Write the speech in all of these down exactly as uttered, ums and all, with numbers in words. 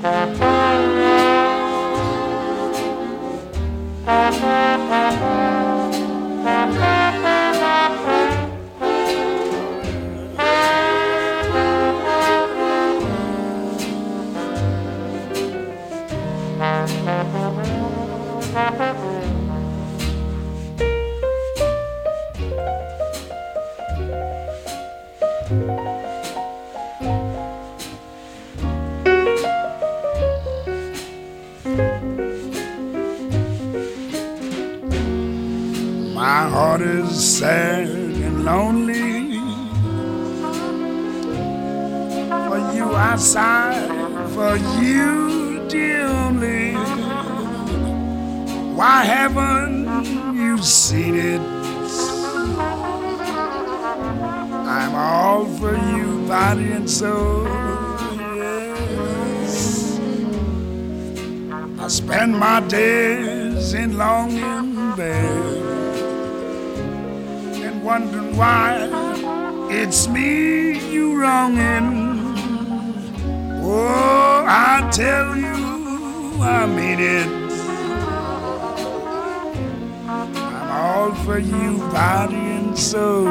My heart is sad and lonely. For you I sigh, for you dearly. Why haven't you seen it? I'm all for you, body and soul. Yes. I spend my days in longing bed, wondering why it's me you wronging. Oh, I tell you, I mean it. I'm all for you, body and soul.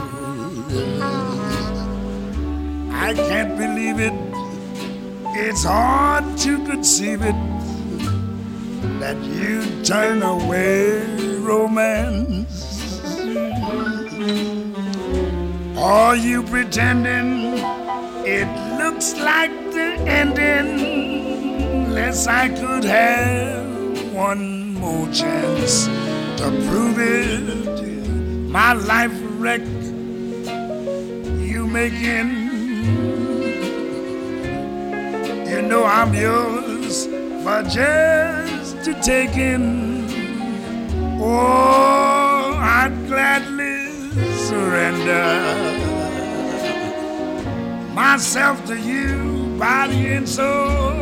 I can't believe it. It's hard to conceive it that you turn away romance. Are you pretending it looks like the ending? Less I could have one more chance to prove it. My life a wreck you making. You know I'm yours for just to taking. Oh, I'd gladly surrender myself to you, body and soul.